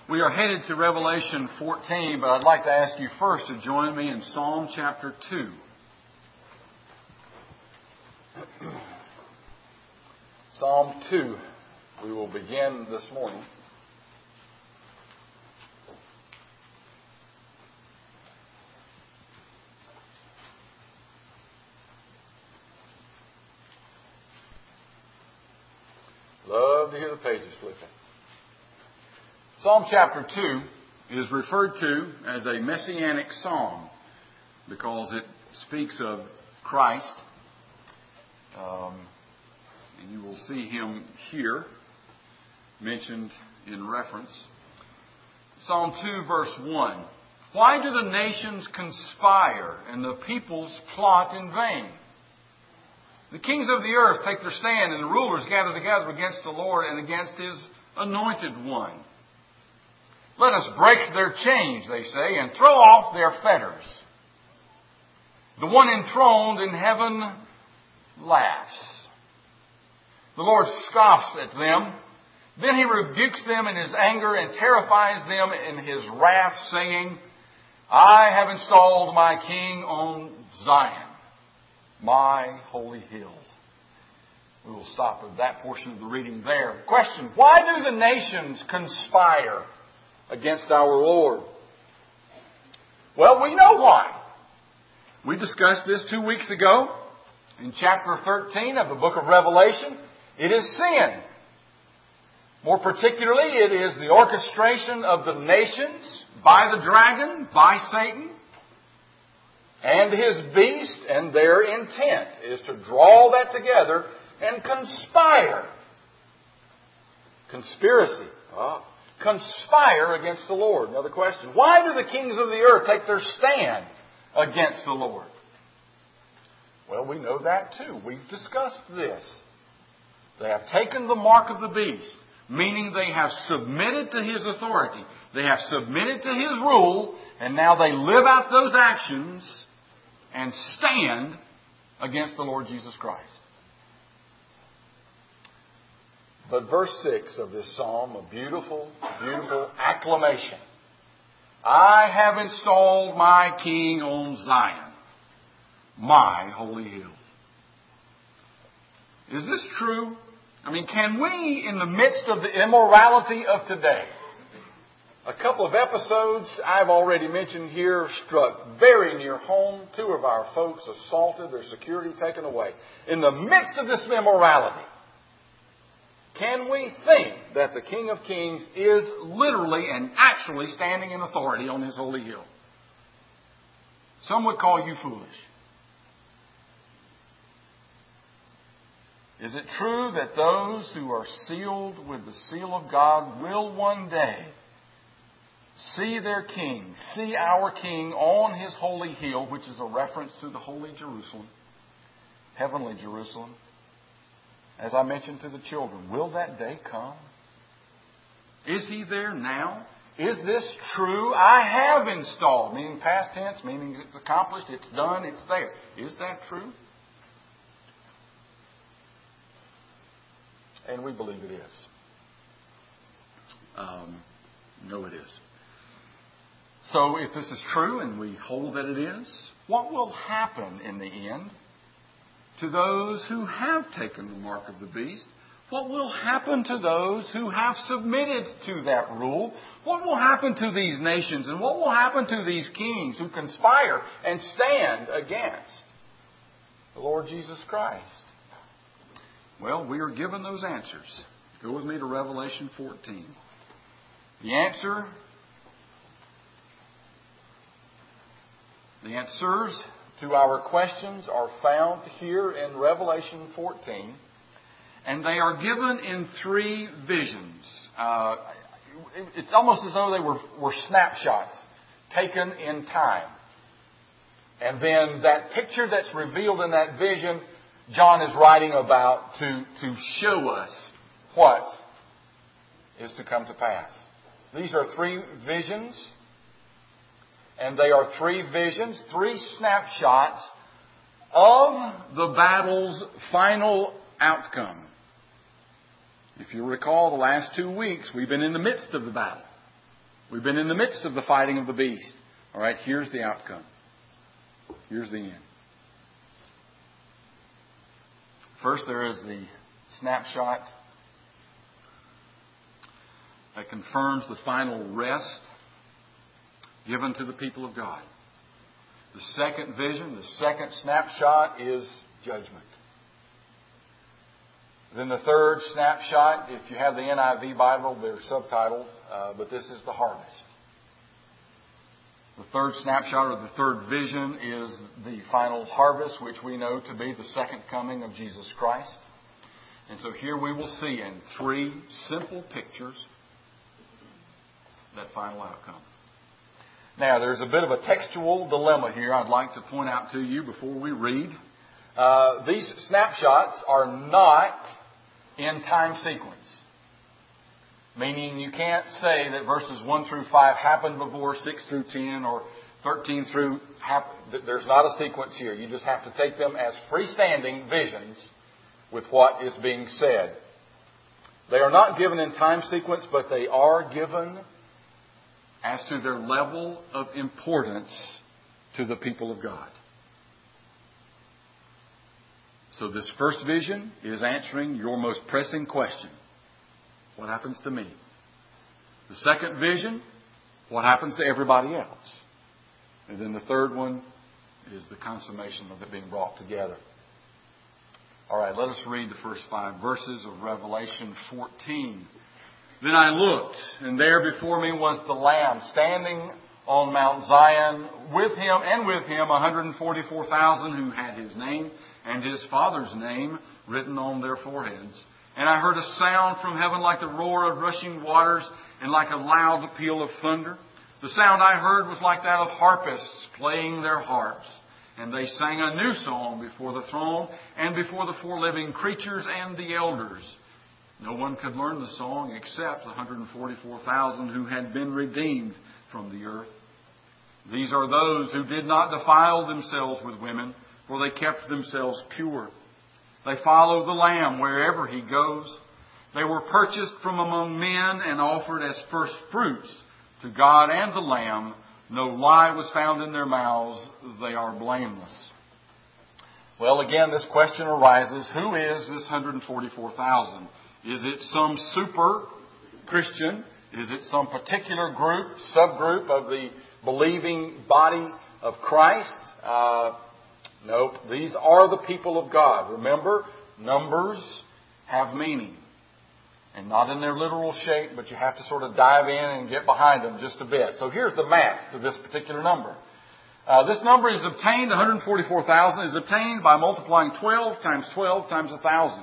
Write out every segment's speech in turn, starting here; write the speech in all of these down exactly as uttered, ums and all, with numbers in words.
We are headed to Revelation fourteen, but I'd like to ask you first to join me in Psalm chapter two. Psalm two, we will begin this morning. Love to hear the pages flipping. Psalm chapter two is referred to as a messianic psalm because it speaks of Christ. Um, and you will see him here mentioned in reference. Psalm two verse one. Why do the nations conspire and the peoples plot in vain? The kings of the earth take their stand and the rulers gather together against the Lord and against His anointed one. Let us break their chains, they say, and throw off their fetters. The one enthroned in heaven laughs. The Lord scoffs at them. Then He rebukes them in His anger and terrifies them in His wrath, saying, I have installed my king on Zion, my holy hill. We will stop at that portion of the reading there. Question, why do the nations conspire against our Lord? Well, we know why. We discussed this two weeks ago in chapter thirteen of the book of Revelation. It is sin. More particularly, it is the orchestration of the nations by the dragon, by Satan, and his beast, and their intent is to draw that together and conspire. Conspiracy. Oh. Conspire against the Lord. Another question. Why do the kings of the earth take their stand against the Lord? Well, we know that too. We've discussed this. They have taken the mark of the beast, meaning they have submitted to his authority. They have submitted to his rule, and now they live out those actions and stand against the Lord Jesus Christ. But verse six of this psalm, a beautiful, beautiful acclamation. I have installed my king on Zion, my holy hill. Is this true? I mean, can we, in the midst of the immorality of today, a couple of episodes I've already mentioned here struck very near home. Two of our folks assaulted, their security taken away. In the midst of this immorality, can we think that the King of Kings is literally and actually standing in authority on His holy hill? Some would call you foolish. Is it true that those who are sealed with the seal of God will one day see their King, see our King on His holy hill, which is a reference to the holy Jerusalem, heavenly Jerusalem? As I mentioned to the children, will that day come? Is He there now? Is this true? I have installed, meaning past tense, meaning it's accomplished, it's done, it's there. Is that true? And we believe it is. Um, no, it is. So if this is true and we hold that it is, what will happen in the end to those who have taken the mark of the beast? What will happen to those who have submitted to that rule? What will happen to these nations? And what will happen to these kings who conspire and stand against the Lord Jesus Christ? Well, we are given those answers. Go with me to Revelation fourteen. The answer, the answers to our questions are found here in Revelation fourteen, and they are given in three visions. Uh, it's almost as though they were, were snapshots taken in time. And then that picture that's revealed in that vision, John is writing about to, to show us what is to come to pass. These are three visions, and they are three visions, three snapshots of the battle's final outcome. If you recall, the last two weeks, we've been in the midst of the battle. We've been in the midst of the fighting of the beast. All right, here's the outcome. Here's the end. First, there is the snapshot that confirms the final rest given to the people of God. The second vision, the second snapshot is judgment. Then the third snapshot, if you have the N I V Bible, they're subtitled, uh, but this is the harvest. The third snapshot or the third vision is the final harvest, which we know to be the second coming of Jesus Christ. And so here we will see in three simple pictures that final outcome. Now, there's a bit of a textual dilemma here I'd like to point out to you before we read. Uh, these snapshots are not in time sequence. Meaning you can't say that verses one through five happened before six through ten or thirteen through... There's not a sequence here. You just have to take them as freestanding visions with what is being said. They are not given in time sequence, but they are given as to their level of importance to the people of God. So this first vision is answering your most pressing question. What happens to me? The second vision, what happens to everybody else? And then the third one is the consummation of it being brought together. All right, let us read the first five verses of Revelation fourteen. Then I looked, and there before me was the Lamb standing on Mount Zion, with him and with him one hundred forty-four thousand who had his name and his Father's name written on their foreheads. And I heard a sound from heaven like the roar of rushing waters and like a loud peal of thunder. The sound I heard was like that of harpists playing their harps. And they sang a new song before the throne and before the four living creatures and the elders. No one could learn the song except the one hundred forty-four thousand who had been redeemed from the earth. These are those who did not defile themselves with women, for they kept themselves pure. They follow the Lamb wherever he goes. They were purchased from among men and offered as first fruits to God and the Lamb. No lie was found in their mouths. They are blameless. Well, again, this question arises. Who is this one hundred forty-four thousand? Is it some super Christian? Is it some particular group, subgroup of the believing body of Christ? Uh, nope. These are the people of God. Remember, numbers have meaning. And not in their literal shape, but you have to sort of dive in and get behind them just a bit. So here's the math to this particular number. Uh, this number is obtained, one hundred forty-four thousand, is obtained by multiplying twelve times twelve times one thousand.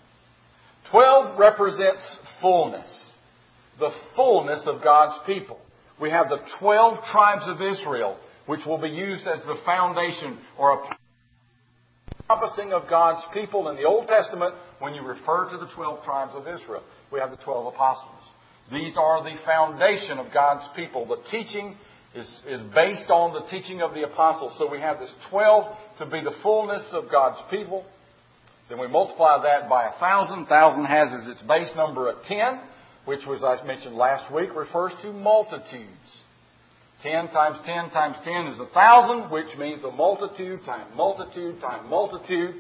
twelve represents fullness. The fullness of God's people. We have the twelve tribes of Israel, which will be used as the foundation or a encompassing of God's people in the Old Testament when you refer to the twelve tribes of Israel. We have the twelve apostles. These are the foundation of God's people. The teaching is, is based on the teaching of the apostles. So we have this twelve to be the fullness of God's people. Then we multiply that by a thousand. Thousand has as its base number a ten, which was, as I mentioned last week, refers to multitudes. Ten times ten times ten is a thousand, which means a multitude times multitude times multitude.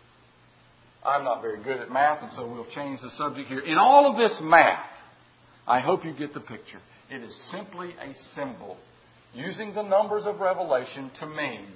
I'm not very good at math, and so we'll change the subject here. In all of this math, I hope you get the picture. It is simply a symbol using the numbers of Revelation to mean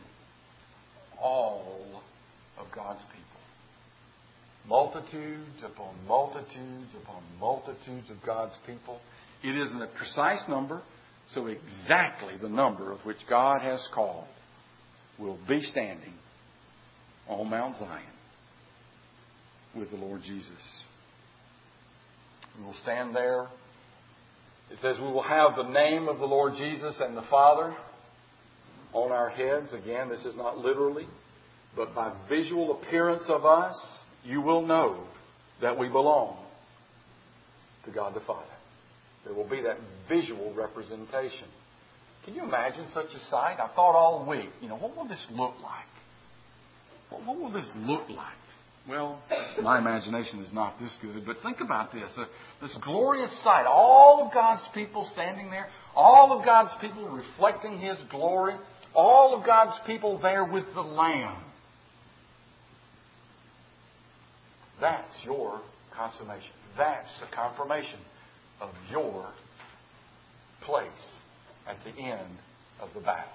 all of God's people. Multitudes upon multitudes upon multitudes of God's people. It isn't a precise number, so exactly the number of which God has called will be standing on Mount Zion with the Lord Jesus. We will stand there. It says we will have the name of the Lord Jesus and the Father on our heads. Again, this is not literally, but by visual appearance of us, you will know that we belong to God the Father. There will be that visual representation. Can you imagine such a sight? I've thought all week, you know, what will this look like? What, what will this look like? Well, my imagination is not this good, but think about this. Uh, this glorious sight, all of God's people standing there, all of God's people reflecting His glory, all of God's people there with the Lamb. That's your consummation. That's the confirmation of your place at the end of the battle.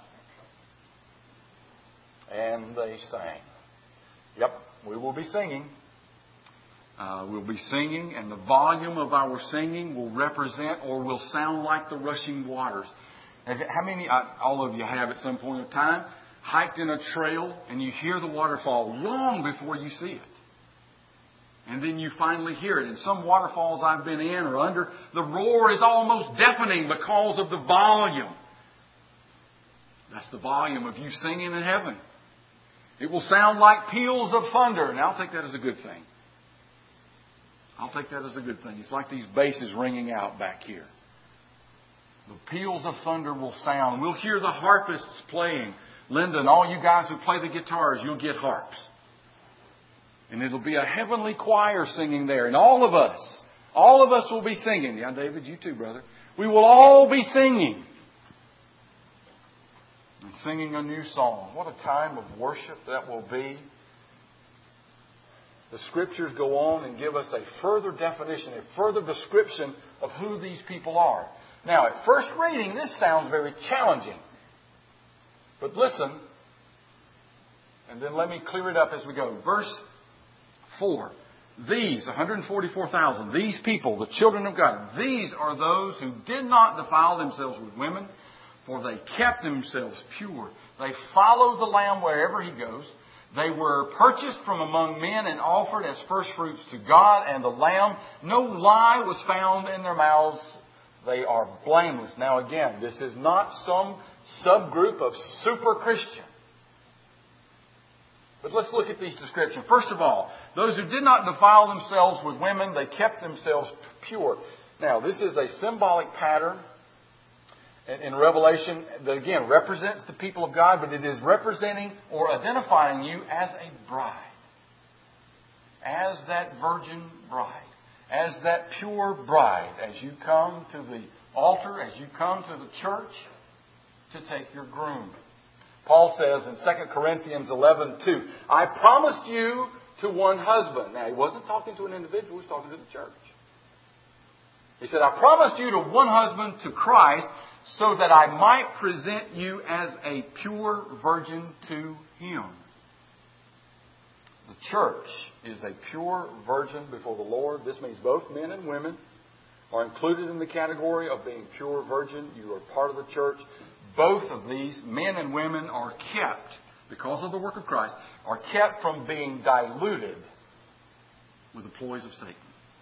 And they sang. Yep, we will be singing. Uh, we'll be singing, and the volume of our singing will represent or will sound like the rushing waters. How many, uh, all of you have at some point in time, hiked in a trail and you hear the waterfall long before you see it? And then you finally hear it. In some waterfalls I've been in or under, the roar is almost deafening because of the volume. That's the volume of you singing in heaven. It will sound like peals of thunder. And I'll take that as a good thing. I'll take that as a good thing. It's like these basses ringing out back here. The peals of thunder will sound. We'll hear the harpists playing. Linda and all you guys who play the guitars, you'll get harps. And it'll be a heavenly choir singing there. And all of us, all of us will be singing. Yeah, David, you too, brother. We will all be singing. And singing a new song. What a time of worship that will be. The Scriptures go on and give us a further definition, a further description of who these people are. Now, at first reading, this sounds very challenging. But listen, and then let me clear it up as we go. Verse four. These, one hundred forty-four thousand, these people, the children of God, these are those who did not defile themselves with women, for they kept themselves pure. They followed the Lamb wherever He goes. They were purchased from among men and offered as firstfruits to God and the Lamb. No lie was found in their mouths. They are blameless. Now again, this is not some subgroup of super Christian. But let's look at these descriptions. First of all, those who did not defile themselves with women, they kept themselves pure. Now, this is a symbolic pattern in Revelation that, again, represents the people of God, but it is representing or identifying you as a bride. As that virgin bride. As that pure bride. As you come to the altar, as you come to the church to take your groom. Paul says in Second Corinthians eleven two, I promised you to one husband. Now, he wasn't talking to an individual, he was talking to the church. He said, I promised you to one husband, to Christ, so that I might present you as a pure virgin to Him. The church is a pure virgin before the Lord. This means both men and women are included in the category of being pure virgin. You are part of the church. Both of these, men and women, are kept, because of the work of Christ, are kept from being diluted with the ploys of Satan.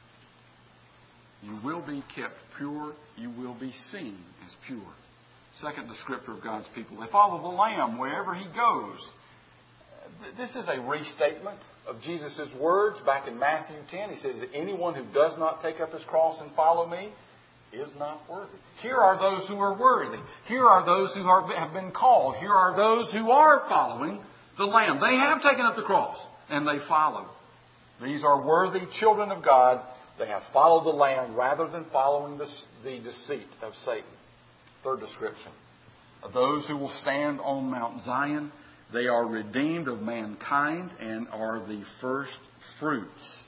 You will be kept pure. You will be seen as pure. Second descriptor of God's people. They follow the Lamb wherever He goes. This is a restatement of Jesus' words back in Matthew ten. He says that anyone who does not take up his cross and follow me is not worthy. Here are those who are worthy. Here are those who are, have been called. Here are those who are following the Lamb. They have taken up the cross and they follow. These are worthy children of God. They have followed the Lamb rather than following the, the deceit of Satan. Third description. Of those who will stand on Mount Zion, they are redeemed of mankind and are the first fruits.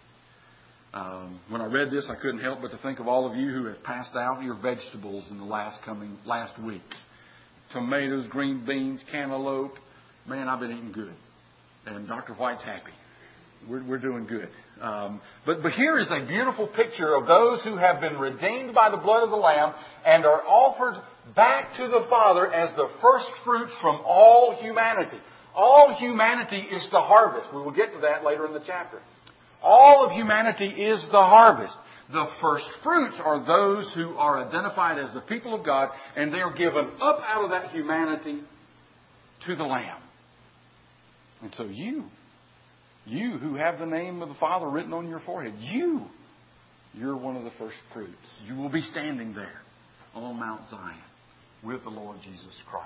Um, when I read this, I couldn't help but to think of all of you who have passed out your vegetables in the last coming last weeks. Tomatoes, green beans, cantaloupe. Man, I've been eating good. And Doctor White's happy. We're, we're doing good. Um, but, but here is a beautiful picture of those who have been redeemed by the blood of the Lamb and are offered back to the Father as the first fruits from all humanity. All humanity is the harvest. We will get to that later in the chapter. All of humanity is the harvest. The first fruits are those who are identified as the people of God, and they are given up out of that humanity to the Lamb. And so you, you who have the name of the Father written on your forehead, you, you're one of the first fruits. You will be standing there on Mount Zion with the Lord Jesus Christ.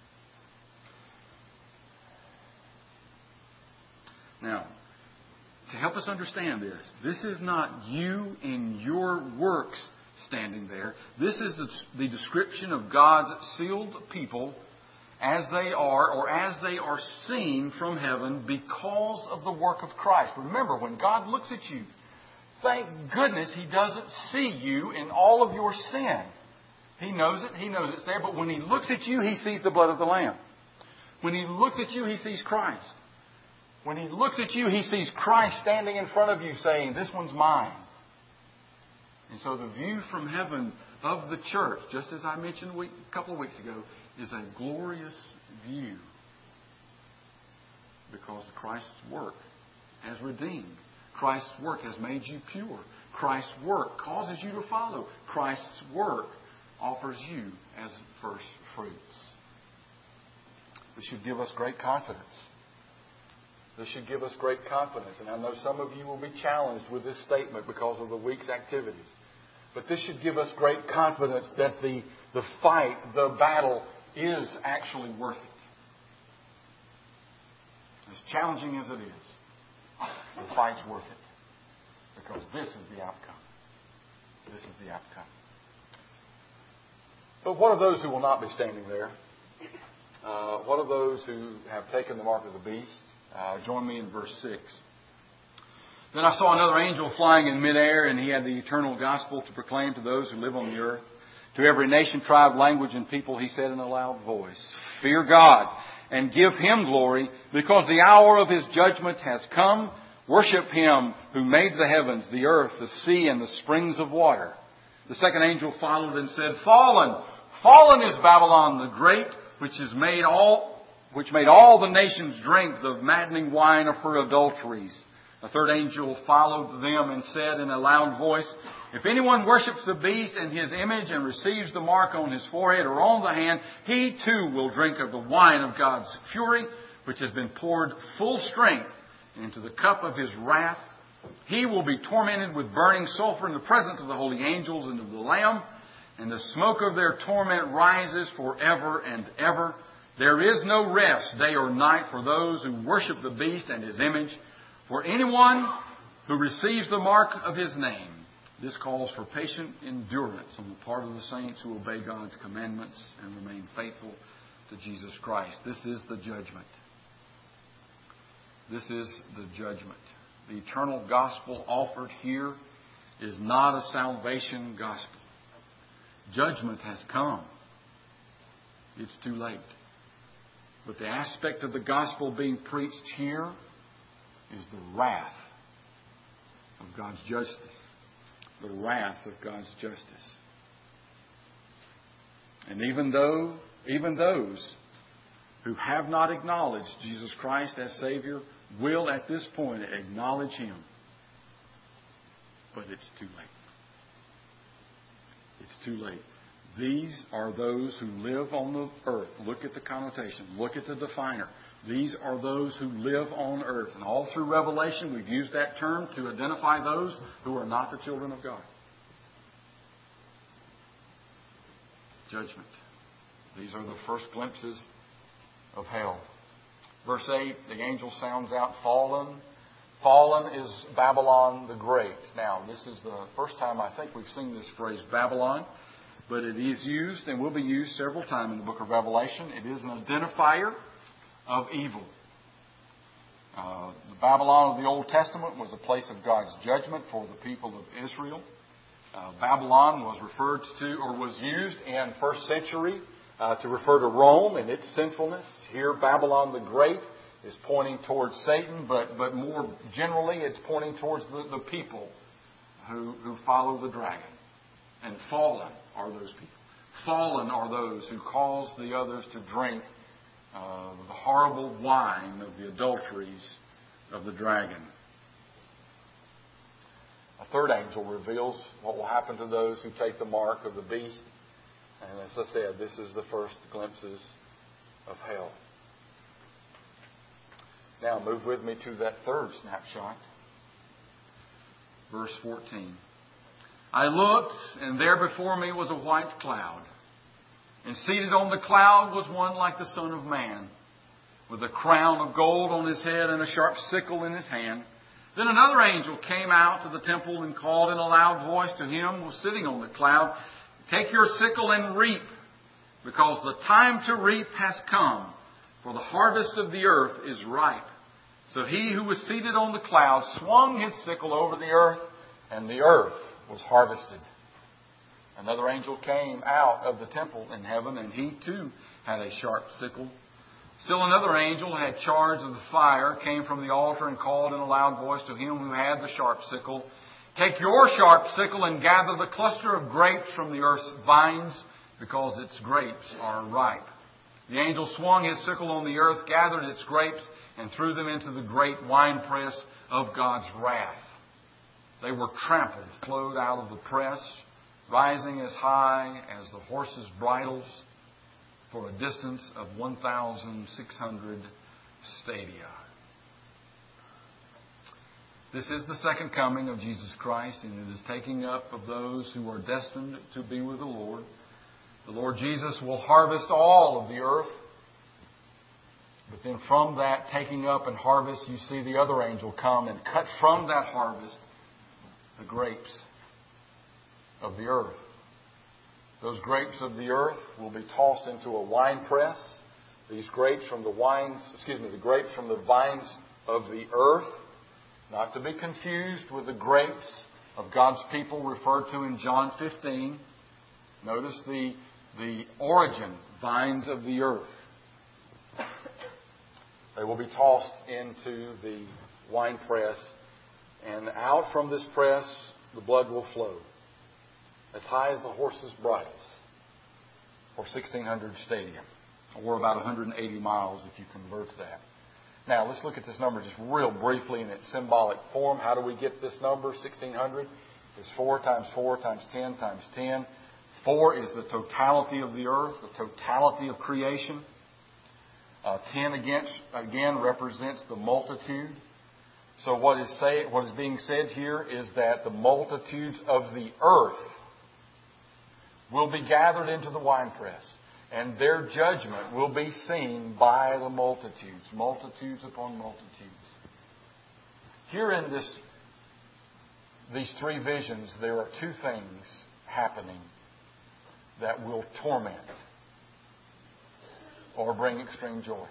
Now, to help us understand this, this is not you in your works standing there. This is the, the description of God's sealed people as they are, or as they are seen from heaven because of the work of Christ. Remember, when God looks at you, thank goodness He doesn't see you in all of your sin. He knows it. He knows it's there. But when He looks at you, He sees the blood of the Lamb. When He looks at you, He sees Christ. When He looks at you, He sees Christ standing in front of you saying, this one's mine. And so the view from heaven of the church, just as I mentioned a, week, a couple of weeks ago, is a glorious view. Because Christ's work has redeemed. Christ's work has made you pure. Christ's work causes you to follow. Christ's work offers you as first fruits. This should give us great confidence. This should give us great confidence. And I know some of you will be challenged with this statement because of the week's activities. But this should give us great confidence that the, the fight, the battle, is actually worth it. As challenging as it is, the fight's worth it. Because this is the outcome. This is the outcome. But what of those who will not be standing there? Uh, what of those who have taken the mark of the beast? Uh, join me in verse six. Then I saw another angel flying in midair, and he had the eternal gospel to proclaim to those who live on the earth. To every nation, tribe, language, and people, he said in a loud voice, fear God and give Him glory, because the hour of His judgment has come. Worship Him who made the heavens, the earth, the sea, and the springs of water. The second angel followed and said, Fallen! Fallen is Babylon the Great, which has made all, which made all the nations drink the maddening wine of her adulteries. A third angel followed them and said in a loud voice, If anyone worships the beast and his image and receives the mark on his forehead or on the hand, he too will drink of the wine of God's fury, which has been poured full strength into the cup of His wrath. He will be tormented with burning sulfur in the presence of the holy angels and of the Lamb, and the smoke of their torment rises forever and ever. There is no rest day or night for those who worship the beast and his image, for anyone who receives the mark of his name. This calls for patient endurance on the part of the saints who obey God's commandments and remain faithful to Jesus Christ. This is the judgment. This is the judgment. The eternal gospel offered here is not a salvation gospel. Judgment has come. It's too late. But the aspect of the gospel being preached here is the wrath of God's justice. The wrath of God's justice. And even though, even those who have not acknowledged Jesus Christ as Savior will at this point acknowledge Him. But it's too late. It's too late. These are those who live on the earth. Look at the connotation. Look at the definer. These are those who live on earth. And all through Revelation, we've used that term to identify those who are not the children of God. Judgment. These are the first glimpses of hell. Verse eight, the angel sounds out, fallen. Fallen is Babylon the Great. Now, this is the first time I think we've seen this phrase, Babylon. But it is used and will be used several times in the book of Revelation. It is an identifier of evil. Uh, the Babylon of the Old Testament was a place of God's judgment for the people of Israel. Uh, Babylon was referred to, or was used in first century uh, to refer to Rome and its sinfulness. Here, Babylon the Great is pointing towards Satan, but, but more generally, it's pointing towards the, the people who, who follow the dragon. And fallen are those people. Fallen are those who cause the others to drink uh, the horrible wine of the adulteries of the dragon. A third angel reveals what will happen to those who take the mark of the beast. And as I said, this is the first glimpses of hell. Now move with me to that third snapshot. Verse fourteen. I looked, and there before me was a white cloud. And seated on the cloud was one like the Son of Man, with a crown of gold on his head and a sharp sickle in his hand. Then another angel came out to the temple and called in a loud voice to him who was sitting on the cloud, "Take your sickle and reap, because the time to reap has come, for the harvest of the earth is ripe." So he who was seated on the cloud swung his sickle over the earth, and the earth was harvested. Another angel came out of the temple in heaven, and he too had a sharp sickle. Still another angel had charge of the fire, came from the altar and called in a loud voice to him who had the sharp sickle, "Take your sharp sickle and gather the cluster of grapes from the earth's vines, because its grapes are ripe." The angel swung his sickle on the earth, gathered its grapes, and threw them into the great winepress of God's wrath. They were trampled, flowed out of the press, rising as high as the horses' bridles, for a distance of one thousand six hundred stadia. This is the second coming of Jesus Christ, and it is taking up of those who are destined to be with the Lord. The Lord Jesus will harvest all of the earth. But then from that taking up and harvest, you see the other angel come and cut from that harvest the grapes of the earth. Those grapes of the earth will be tossed into a wine press. These grapes from the wines, excuse me, the grapes from the vines of the earth, not to be confused with the grapes of God's people referred to in John fifteen. Notice the, the origin, vines of the earth. They will be tossed into the wine press, and out from this press the blood will flow as high as the horses' bridles, for sixteen hundred stadia, or about one hundred eighty miles if you convert that. Now let's look at this number just real briefly in its symbolic form. How do we get this number? sixteen hundred is four times four times ten times ten. four is the totality of the earth, the totality of creation. Uh, ten again, again represents the multitude. So what is say, what is being said here is that the multitudes of the earth will be gathered into the winepress, and their judgment will be seen by the multitudes, multitudes upon multitudes. Here in this, these three visions, there are two things happening that will torment or bring extreme joy.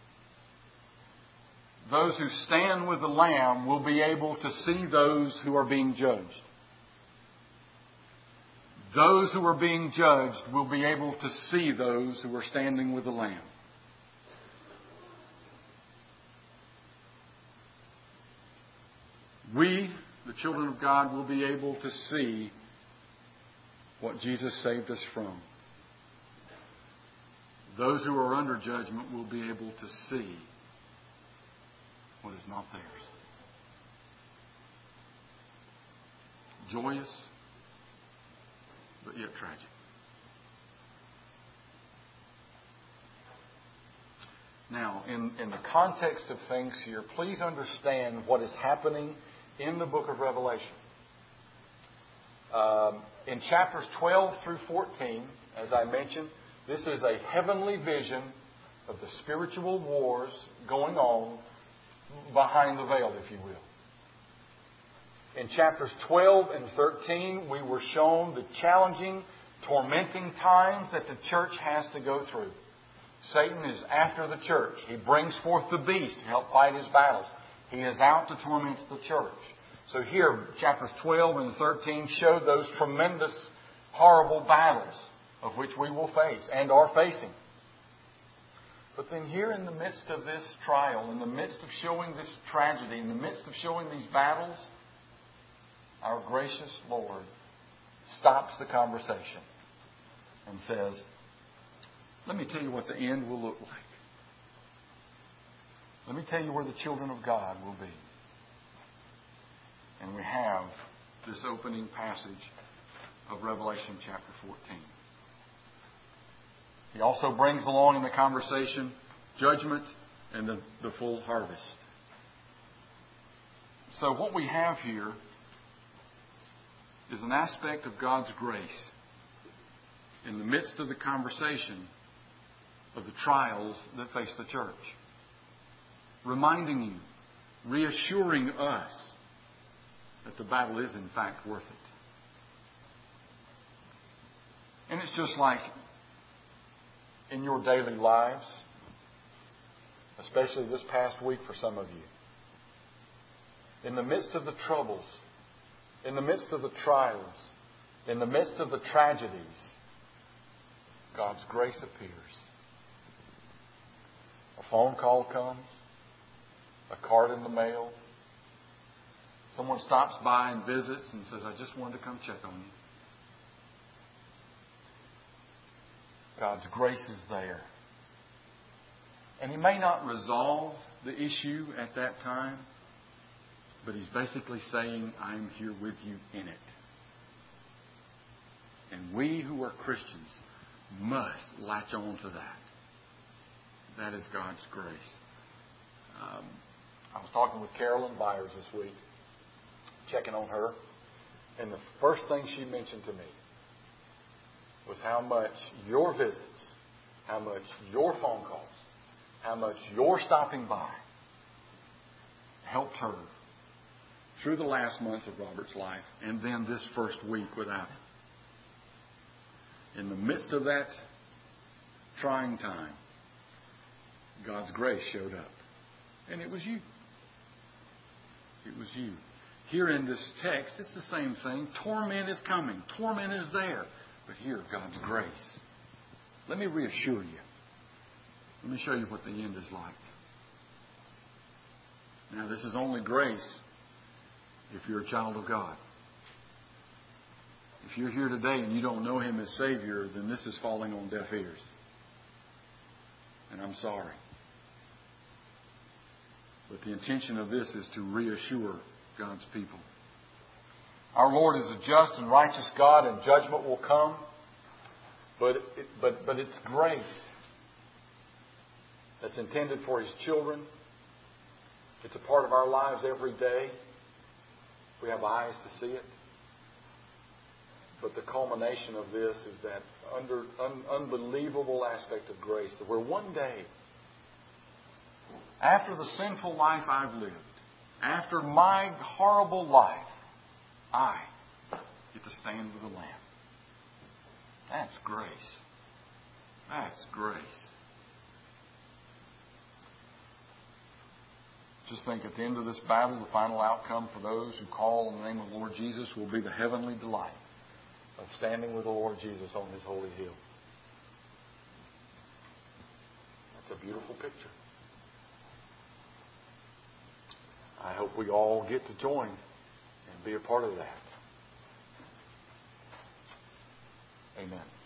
Those who stand with the Lamb will be able to see those who are being judged. Those who are being judged will be able to see those who are standing with the Lamb. We, the children of God, will be able to see what Jesus saved us from. Those who are under judgment will be able to see what is not theirs. Joyous, but yet tragic. Now, in, in the context of things here, please understand what is happening in the book of Revelation. Um, in chapters twelve through fourteen, as I mentioned, this is a heavenly vision of the spiritual wars going on behind the veil, if you will. In chapters twelve and thirteen, we were shown the challenging, tormenting times that the church has to go through. Satan is after the church. He brings forth the beast to help fight his battles. He is out to torment the church. So here, chapters twelve and thirteen show those tremendous, horrible battles of which we will face and are facing. But then here in the midst of this trial, in the midst of showing this tragedy, in the midst of showing these battles, our gracious Lord stops the conversation and says, let me tell you what the end will look like. Let me tell you where the children of God will be. And we have this opening passage of Revelation chapter fourteen. He also brings along in the conversation judgment and the, the full harvest. So what we have here is an aspect of God's grace in the midst of the conversation of the trials that face the church. Reminding you reassuring us that the battle is in fact worth it. And it's just like in your daily lives, especially this past week for some of you. In the midst of the troubles, in the midst of the trials, in the midst of the tragedies, God's grace appears. A phone call comes, a card in the mail, someone stops by and visits and says, I just wanted to come check on you. God's grace is there. And He may not resolve the issue at that time, but He's basically saying, I am here with you in it. And we who are Christians must latch on to that. That is God's grace. Um, I was talking with Carolyn Byers this week, checking on her, and the first thing she mentioned to me was how much your visits, how much your phone calls, how much your stopping by helped her through the last months of Robert's life and then this first week without him. In the midst of that trying time, God's grace showed up. And it was you. It was you. Here in this text, it's the same thing. Torment is coming. Torment is there. But here, God's grace. Let me reassure you. Let me show you what the end is like. Now, this is only grace if you're a child of God. If you're here today and you don't know Him as Savior, then this is falling on deaf ears. And I'm sorry. But the intention of this is to reassure God's people. Our Lord is a just and righteous God, and judgment will come. But, it, but, but it's grace that's intended for His children. It's a part of our lives every day. We have eyes to see it. But the culmination of this is that under, un, unbelievable aspect of grace that where one day, after the sinful life I've lived, after my horrible life, I get to stand with the Lamb. That's grace. That's grace. Just think at the end of this battle, the final outcome for those who call on the name of the Lord Jesus will be the heavenly delight of standing with the Lord Jesus on His holy hill. That's a beautiful picture. I hope we all get to join and be a part of that. Amen.